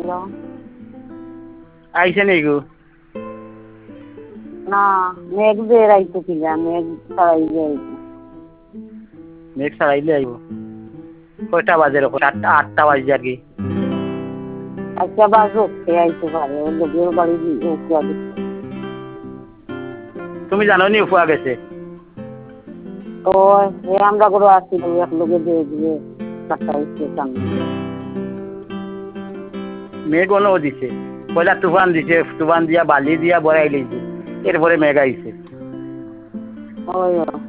আইছে নি গো? না মেঘ বেড়াইতে কিনা মেঘ ছাড়াইলে মেঘ ছাড়াইলে আইব। কয়টা বাজে রকম? 8টা বাজে আর কি। আচ্ছা বাজো আইতে পারে ওর লোকের বাড়ি উপুয়া দিচ্ছে। তুমি জানো নি উপুয়া গেছে? তো আমরা করে আসছিল এক লোকে দিয়ে দিয়ে মেঘ অন্য দিছে, পয়লা তুফান দিছে, তুফান দিয়া বালি দিয়া বড়াই লইছে, এরপরে মেঘ আইছে।